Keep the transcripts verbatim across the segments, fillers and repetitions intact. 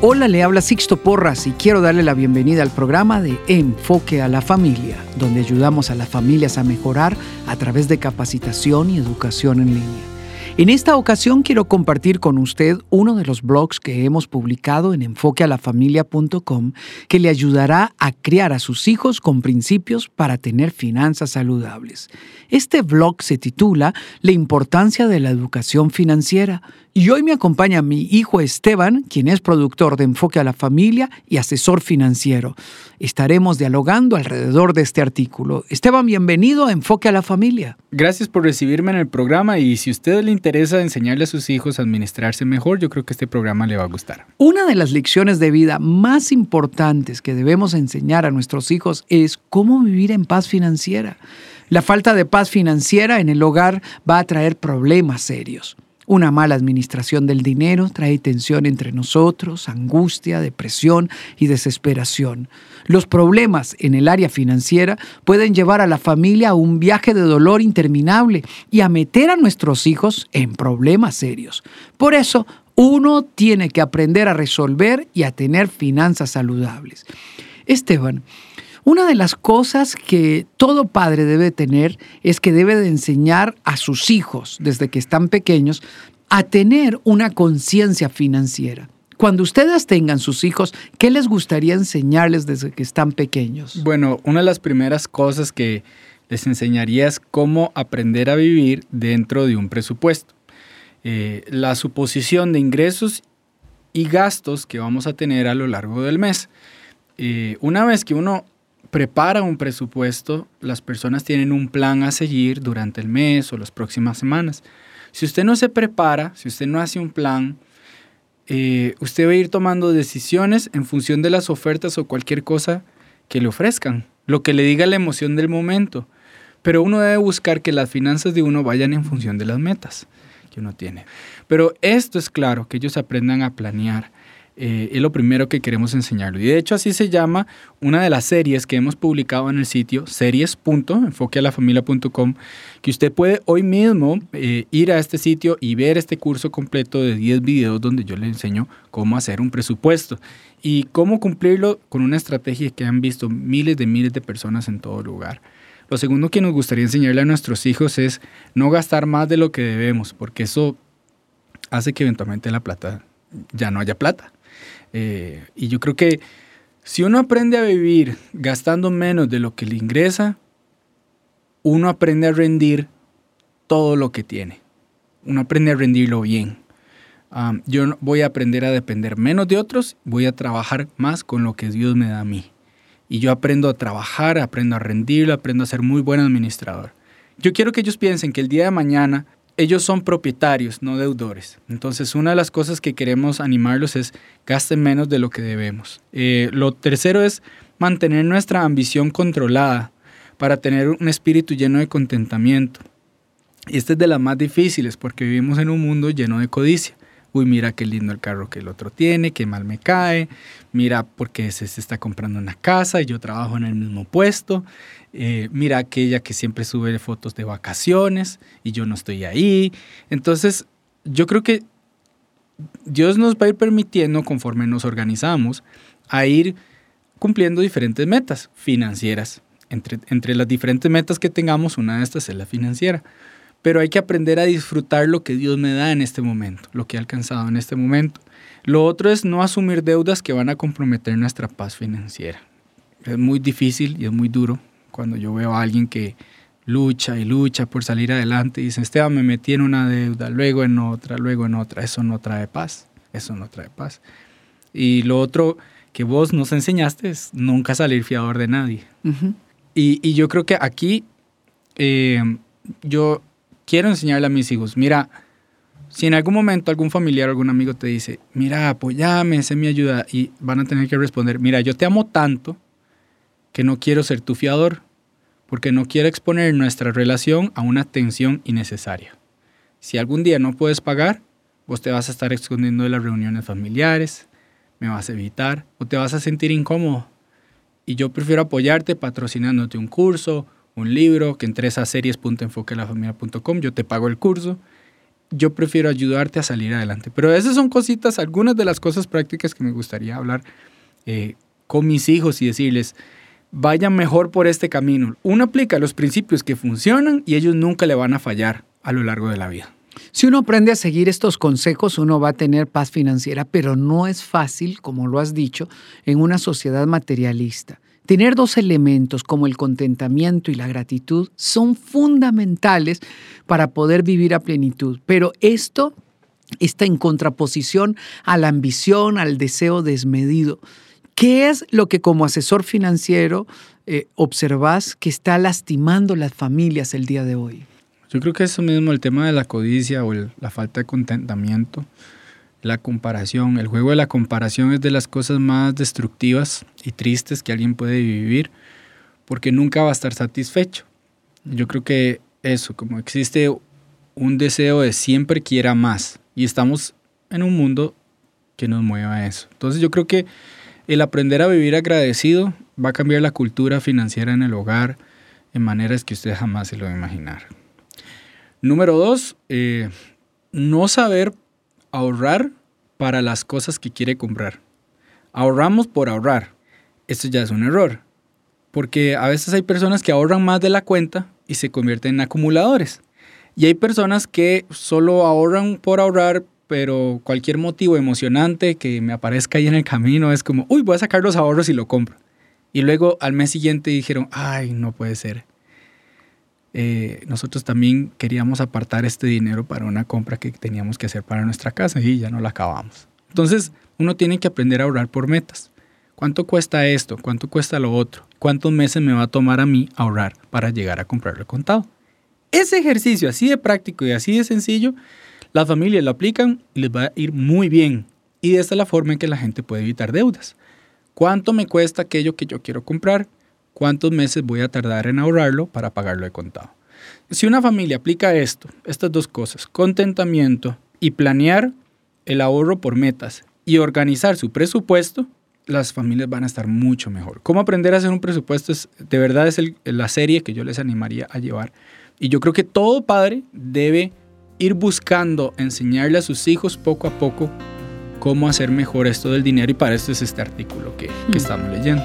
Hola, le habla Sixto Porras y quiero darle la bienvenida al programa de Enfoque a la Familia, donde ayudamos a las familias a mejorar a través de capacitación y educación en línea. En esta ocasión quiero compartir con usted uno de los blogs que hemos publicado en enfoque a la familia punto com que le ayudará a criar a sus hijos con principios para tener finanzas saludables. Este blog se titula La importancia de la educación financiera y hoy me acompaña mi hijo Esteban, quien es productor de Enfoque a la Familia y asesor financiero. Estaremos dialogando alrededor de este artículo. Esteban, bienvenido a Enfoque a la Familia. Gracias por recibirme en el programa y si a usted le interesa enseñarle a sus hijos a administrarse mejor, yo creo que este programa le va a gustar. Una de las lecciones de vida más importantes que debemos enseñar a nuestros hijos es cómo vivir en paz financiera. La falta de paz financiera en el hogar va a traer problemas serios. Una mala administración del dinero trae tensión entre nosotros, angustia, depresión y desesperación. Los problemas en el área financiera pueden llevar a la familia a un viaje de dolor interminable y a meter a nuestros hijos en problemas serios. Por eso, uno tiene que aprender a resolver y a tener finanzas saludables. Esteban, una de las cosas que todo padre debe tener es que debe de enseñar a sus hijos, desde que están pequeños, a tener una conciencia financiera. Cuando ustedes tengan sus hijos, ¿qué les gustaría enseñarles desde que están pequeños? Bueno, una de las primeras cosas que les enseñaría es cómo aprender a vivir dentro de un presupuesto. Eh, la suposición de ingresos y gastos que vamos a tener a lo largo del mes. Eh, una vez que uno prepara un presupuesto, las personas tienen un plan a seguir durante el mes o las próximas semanas. Si usted no se prepara, si usted no hace un plan, eh, usted va a ir tomando decisiones en función de las ofertas o cualquier cosa que le ofrezcan, lo que le diga la emoción del momento. Pero uno debe buscar que las finanzas de uno vayan en función de las metas que uno tiene. Pero esto es claro, que ellos aprendan a planear. Eh, es lo primero que queremos enseñarlo. Y de hecho así se llama una de las series que hemos publicado en el sitio series punto enfoque a la familia punto com, que usted puede hoy mismo eh, ir a este sitio y ver este curso completo de diez videos donde yo le enseño cómo hacer un presupuesto y cómo cumplirlo con una estrategia que han visto miles de miles de personas en todo lugar. Lo segundo que nos gustaría enseñarle a nuestros hijos es no gastar más de lo que debemos, porque eso hace que eventualmente la plata ya no haya plata. Eh, y yo creo que si uno aprende a vivir gastando menos de lo que le ingresa, uno aprende a rendir todo lo que tiene. Uno aprende a rendirlo bien. Um, yo voy a aprender a depender menos de otros, voy a trabajar más con lo que Dios me da a mí. Y yo aprendo a trabajar, aprendo a rendirlo, aprendo a ser muy buen administrador. Yo quiero que ellos piensen que el día de mañana ellos son propietarios, no deudores. Entonces, una de las cosas que queremos animarlos es gasten menos de lo que debemos. Eh, lo tercero es mantener nuestra ambición controlada para tener un espíritu lleno de contentamiento. Y esta es de las más difíciles porque vivimos en un mundo lleno de codicia. Uy, mira qué lindo el carro que el otro tiene, qué mal me cae. Mira porque ese se está comprando una casa y yo trabajo en el mismo puesto. Eh, mira aquella que siempre sube fotos de vacaciones y yo no estoy ahí. Entonces, yo creo que Dios nos va a ir permitiendo, conforme nos organizamos, a ir cumpliendo diferentes metas financieras. Entre, entre las diferentes metas que tengamos, una de estas es la financiera. Pero hay que aprender a disfrutar lo que Dios me da en este momento, lo que he alcanzado en este momento. Lo otro es no asumir deudas que van a comprometer nuestra paz financiera. Es muy difícil y es muy duro cuando yo veo a alguien que lucha y lucha por salir adelante y dice, Esteban, me metí en una deuda, luego en otra, luego en otra. Eso no trae paz, eso no trae paz. Y lo otro que vos nos enseñaste es nunca salir fiador de nadie. Uh-huh. Y, y yo creo que aquí eh, yo quiero enseñarle a mis hijos, mira, si en algún momento algún familiar o algún amigo te dice, mira, apóyame, sé mi ayuda, y van a tener que responder, mira, yo te amo tanto que no quiero ser tu fiador, porque no quiero exponer nuestra relación a una tensión innecesaria. Si algún día no puedes pagar, vos te vas a estar escondiendo de las reuniones familiares, me vas a evitar o te vas a sentir incómodo. Y yo prefiero apoyarte patrocinándote un curso, un libro, que entres a series punto enfoque a la familia punto com, yo te pago el curso yo prefiero ayudarte a salir adelante. Pero esas son cositas, algunas de las cosas prácticas que me gustaría hablar eh, con mis hijos y decirles, vayan mejor por este camino. Uno aplica los principios que funcionan y ellos nunca le van a fallar a lo largo de la vida. Si uno aprende a seguir estos consejos, uno va a tener paz financiera, pero no es fácil, como lo has dicho, en una sociedad materialista. Tener dos elementos como el contentamiento y la gratitud son fundamentales para poder vivir a plenitud, pero esto está en contraposición a la ambición, al deseo desmedido. ¿Qué es lo que como asesor financiero eh, observas que está lastimando las familias el día de hoy? Yo creo que eso mismo, el tema de la codicia o el, la falta de contentamiento, la comparación, el juego de la comparación es de las cosas más destructivas y tristes que alguien puede vivir porque nunca va a estar satisfecho. Yo creo que eso, como existe un deseo de siempre quiera más y estamos en un mundo que nos mueva a eso. Entonces yo creo que el aprender a vivir agradecido va a cambiar la cultura financiera en el hogar en maneras que usted jamás se lo va a imaginar. Número dos, eh, no saber ahorrar para las cosas que quiere comprar. Ahorramos por ahorrar. Esto ya es un error, porque a veces hay personas que ahorran más de la cuenta y se convierten en acumuladores. Y hay personas que solo ahorran por ahorrar, pero cualquier motivo emocionante que me aparezca ahí en el camino es como, uy, voy a sacar los ahorros y lo compro. Y luego al mes siguiente dijeron, ay, no puede ser. Eh, nosotros también queríamos apartar este dinero para una compra que teníamos que hacer para nuestra casa y ya no la acabamos. Entonces, uno tiene que aprender a ahorrar por metas. ¿Cuánto cuesta esto? ¿Cuánto cuesta lo otro? ¿Cuántos meses me va a tomar a mí ahorrar para llegar a comprarlo al contado? Ese ejercicio así de práctico y así de sencillo, las familias lo aplican y les va a ir muy bien. Y esta es la forma en que la gente puede evitar deudas. ¿Cuánto me cuesta aquello que yo quiero comprar? ¿Cuántos meses voy a tardar en ahorrarlo para pagarlo de contado? Si una familia aplica esto, estas dos cosas, contentamiento y planear el ahorro por metas y organizar su presupuesto, las familias van a estar mucho mejor. ¿Cómo aprender a hacer un presupuesto? Es, de verdad es el, la serie que yo les animaría a llevar. Y yo creo que todo padre debe ir buscando enseñarle a sus hijos poco a poco cómo hacer mejor esto del dinero y para esto es este artículo que, que estamos leyendo.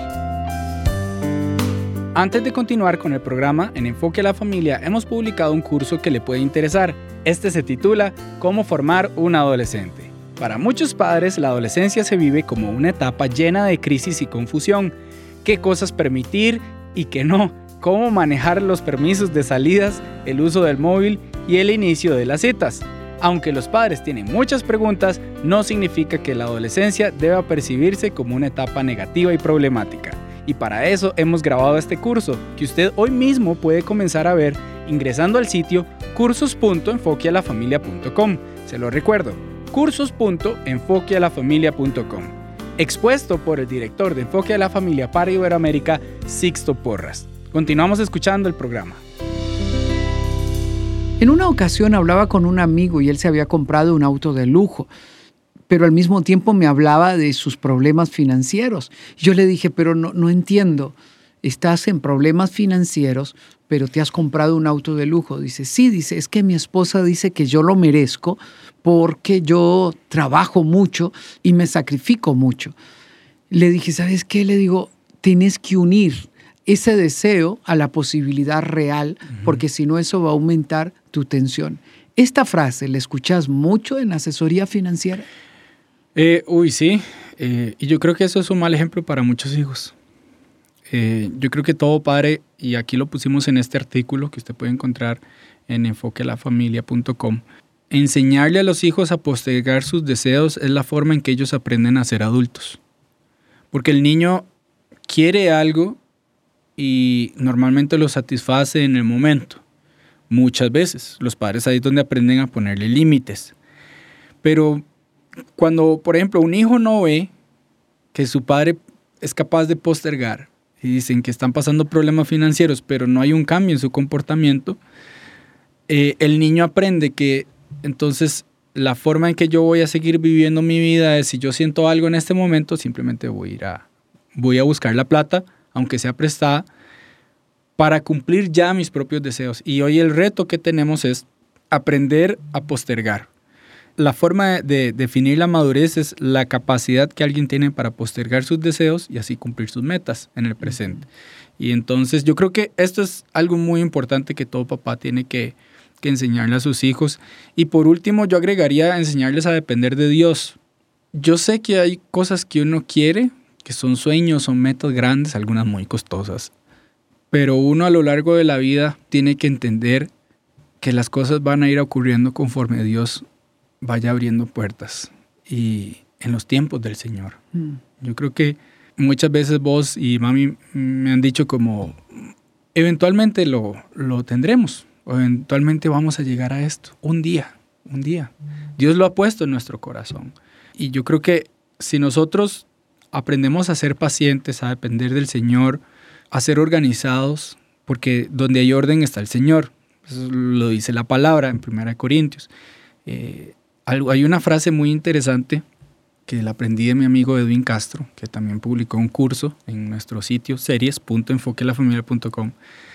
Antes de continuar con el programa, en Enfoque a la Familia hemos publicado un curso que le puede interesar. Este se titula Cómo formar un adolescente. Para muchos padres, la adolescencia se vive como una etapa llena de crisis y confusión. ¿Qué cosas permitir y qué no? ¿Cómo manejar los permisos de salidas, el uso del móvil y el inicio de las citas? Aunque los padres tienen muchas preguntas, no significa que la adolescencia deba percibirse como una etapa negativa y problemática. Y para eso hemos grabado este curso, que usted hoy mismo puede comenzar a ver ingresando al sitio cursos punto enfoque a la familia punto com. Se lo recuerdo, cursos punto enfoque a la familia punto com. Expuesto por el director de Enfoque a la Familia para Iberoamérica, Sixto Porras. Continuamos escuchando el programa. En una ocasión hablaba con un amigo y él se había comprado un auto de lujo, pero al mismo tiempo me hablaba de sus problemas financieros. Yo le dije, pero no, no entiendo, estás en problemas financieros, pero te has comprado un auto de lujo. Dice, sí, dice, es que mi esposa dice que yo lo merezco porque yo trabajo mucho y me sacrifico mucho. Le dije, ¿sabes qué? Le digo, tienes que unir ese deseo a la posibilidad real, uh-huh. porque si no eso va a aumentar tu tensión. ¿Esta frase la escuchas mucho en asesoría financiera? Eh, uy, sí. Eh, y yo creo que eso es un mal ejemplo para muchos hijos. Eh, yo creo que todo padre, y aquí lo pusimos en este artículo que usted puede encontrar en enfoque a la familia punto com, enseñarle a los hijos a postergar sus deseos es la forma en que ellos aprenden a ser adultos. Porque el niño quiere algo y normalmente lo satisface en el momento. Muchas veces. Los padres ahí es donde aprenden a ponerle límites. Pero cuando, por ejemplo, un hijo no ve que su padre es capaz de postergar y dicen que están pasando problemas financieros, pero no hay un cambio en su comportamiento, eh, el niño aprende que entonces la forma en que yo voy a seguir viviendo mi vida es si yo siento algo en este momento, simplemente voy a ir a, voy a buscar la plata, aunque sea prestada, para cumplir ya mis propios deseos. Y hoy el reto que tenemos es aprender a postergar. La forma de definir la madurez es la capacidad que alguien tiene para postergar sus deseos y así cumplir sus metas en el presente. Y entonces yo creo que esto es algo muy importante que todo papá tiene que, que enseñarle a sus hijos. Y por último, yo agregaría enseñarles a depender de Dios. Yo sé que hay cosas que uno quiere, que son sueños, son metas grandes, algunas muy costosas. Pero uno a lo largo de la vida tiene que entender que las cosas van a ir ocurriendo conforme Dios vaya abriendo puertas y en los tiempos del Señor. Mm. Yo creo que muchas veces vos y mami me han dicho como, eventualmente lo, lo tendremos, o eventualmente vamos a llegar a esto, un día, un día. Dios lo ha puesto en nuestro corazón. Y yo creo que si nosotros aprendemos a ser pacientes, a depender del Señor, a ser organizados, porque donde hay orden está el Señor. Eso lo dice la palabra en primera Corintios. Eh, hay una frase muy interesante que la aprendí de mi amigo Edwin Castro, que también publicó un curso en nuestro sitio series punto enfoque la familia punto com.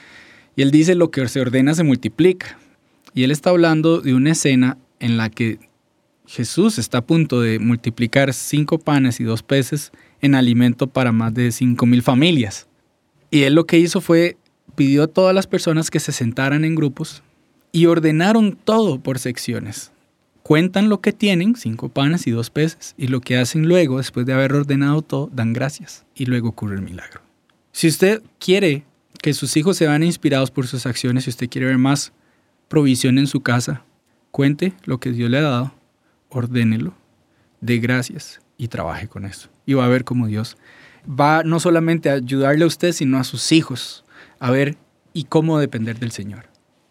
Y él dice: lo que se ordena se multiplica. Y él está hablando de una escena en la que Jesús está a punto de multiplicar cinco panes y dos peces en alimento para más de cinco mil familias. Y él lo que hizo fue, pidió a todas las personas que se sentaran en grupos y ordenaron todo por secciones. Cuentan lo que tienen, cinco panes y dos peces, y lo que hacen luego, después de haber ordenado todo, dan gracias. Y luego ocurre el milagro. Si usted quiere que sus hijos se vean inspirados por sus acciones, si usted quiere ver más provisión en su casa, cuente lo que Dios le ha dado, ordénelo, dé gracias y trabaje con eso. Y va a ver cómo Dios va no solamente a ayudarle a usted, sino a sus hijos a ver y cómo depender del Señor.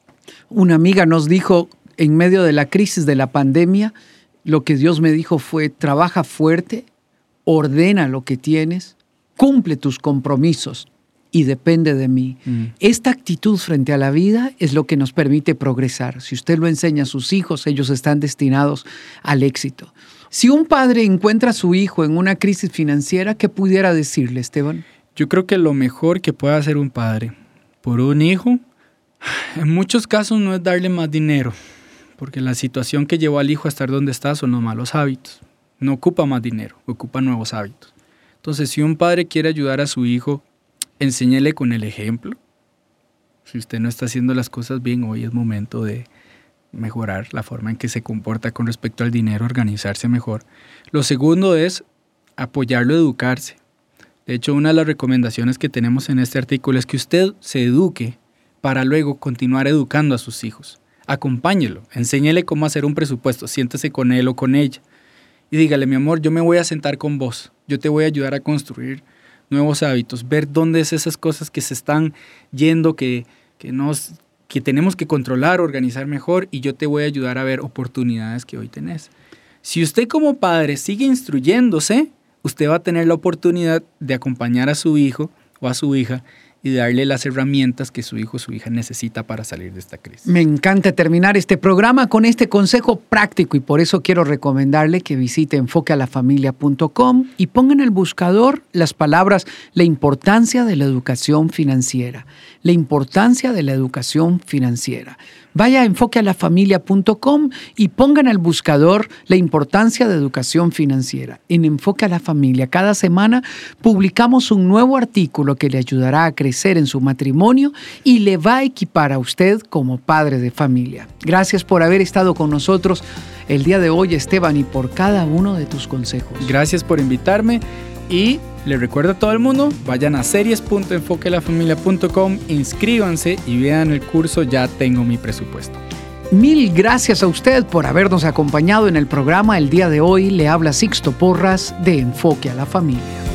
Una amiga nos dijo, en medio de la crisis de la pandemia, lo que Dios me dijo fue: trabaja fuerte, ordena lo que tienes, cumple tus compromisos y depende de mí. Mm. Esta actitud frente a la vida es lo que nos permite progresar. Si usted lo enseña a sus hijos, ellos están destinados al éxito. Si un padre encuentra a su hijo en una crisis financiera, ¿qué pudiera decirle, Esteban? Yo creo que lo mejor que puede hacer un padre por un hijo, en muchos casos no es darle más dinero, porque la situación que llevó al hijo a estar donde está son los malos hábitos. No ocupa más dinero, ocupa nuevos hábitos. Entonces, si un padre quiere ayudar a su hijo, enséñele con el ejemplo. Si usted no está haciendo las cosas bien, hoy es momento de mejorar la forma en que se comporta con respecto al dinero, organizarse mejor. Lo segundo es apoyarlo a educarse. De hecho, una de las recomendaciones que tenemos en este artículo es que usted se eduque para luego continuar educando a sus hijos. Acompáñelo, enséñele cómo hacer un presupuesto, siéntese con él o con ella y dígale: mi amor, yo me voy a sentar con vos, yo te voy a ayudar a construir nuevos hábitos, ver dónde es esas cosas que se están yendo, que, que, nos, que tenemos que controlar, organizar mejor, y yo te voy a ayudar a ver oportunidades que hoy tenés. Si usted como padre sigue instruyéndose, usted va a tener la oportunidad de acompañar a su hijo o a su hija y darle las herramientas que su hijo o su hija necesita para salir de esta crisis. Me encanta terminar este programa con este consejo práctico, y por eso quiero recomendarle que visite enfoque a la familia punto com y ponga en el buscador las palabras: la importancia de la educación financiera. La importancia de la educación financiera. Vaya a enfoque a la familia punto com y ponga en el buscador la importancia de educación financiera. En Enfoque a la Familia, cada semana publicamos un nuevo artículo que le ayudará a crecer en su matrimonio y le va a equipar a usted como padre de familia. Gracias por haber estado con nosotros el día de hoy, Esteban, y por cada uno de tus consejos. Gracias por invitarme. Y les recuerdo a todo el mundo, vayan a series punto enfoque la familia punto com, inscríbanse y vean el curso Ya Tengo Mi Presupuesto. Mil gracias a usted por habernos acompañado en el programa el día de hoy. Le habla Sixto Porras de Enfoque a la Familia.